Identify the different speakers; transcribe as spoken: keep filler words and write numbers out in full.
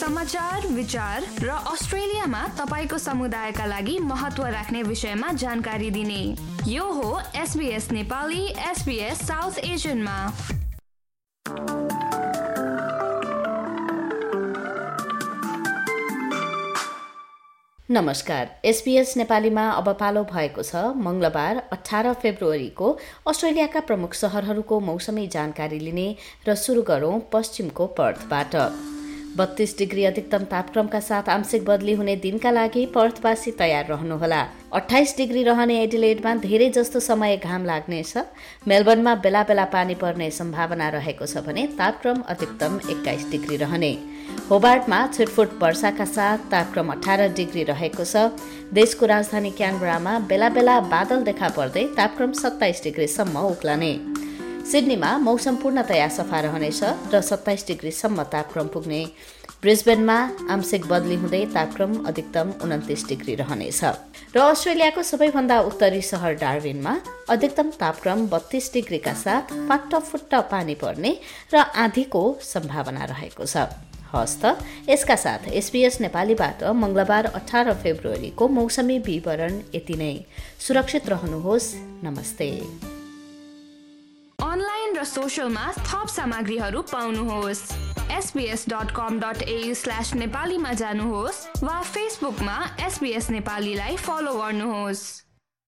Speaker 1: समाचार, विचार र अस्ट्रेलियामा तपाईको समुदायका लागि महत्त्व राख्ने विषयमा जानकारी दिने यो हो एसबीएस नेपाली, एसबीएस साउथ एसियनमा।
Speaker 2: नमस्कार, एसबीएस नेपालीमा अब पालो भएको छ मंगलबार अठारह फेब्रुअरीको अस्ट्रेलियाका प्रमुख शहरहरूको मौसमी जानकारी लिने र सुरु गरौं पश्चिमको पर्थबाट। बत्तीस डिग्री अधिकतम तापक्रमका साथ आंशिक बदली हुने दिनका लागि पर्थवासी तयार रहनुहोला। अट्ठाइस डिग्री रहने एडिलेडमा धेरै जस्तो समय घाम लाग्नेछ। मेलबर्नमा बेला बेला पानी पर्ने सम्भावना रहेको छ भने तापक्रम अधिकतम एक्काइस डिग्री रहने। होबार्टमा छिटफुट वर्षाका साथ तापक्रम अठारह डिग्री रहेको छ। देशको राजधानी क्यानबरामा बेला बेला बादल देखा पर्दै तापक्रम सत्ताइस डिग्रीसम्म उक्लने। सिडनीमा मौसम पूर्णतया सफा रहनेछ र सत्ताइस डिग्रीसम्म तापक्रम पुग्ने। ब्रिस्बेनमा आंशिक बदली हुँदै तापक्रम अधिकतम उन्तिस डिग्री रहनेछ र अस्ट्रेलियाको सबैभन्दा उत्तरी शहर डार्विनमा अधिकतम तापक्रम बत्तीस डिग्रीका साथ फाट्टफुट्ट पानी पर्ने र आँधीको सम्भावना रहेको छ। हस्त यसका साथ एसबीएस नेपालीबाट मंगलबार अठारह फेब्रुअरीको मौसमी विवरण यति नै। सुरक्षित रहनुहोस्। नमस्ते।
Speaker 1: अनलाइन र सोशलमा थप सामग्रीहरू पाउनुहोस्। SBS dot com dot AU slash नेपालीमा जानुहोस् वा फेसबुकमा एसबीएस नेपालीलाई फलो गर्नुहोस्।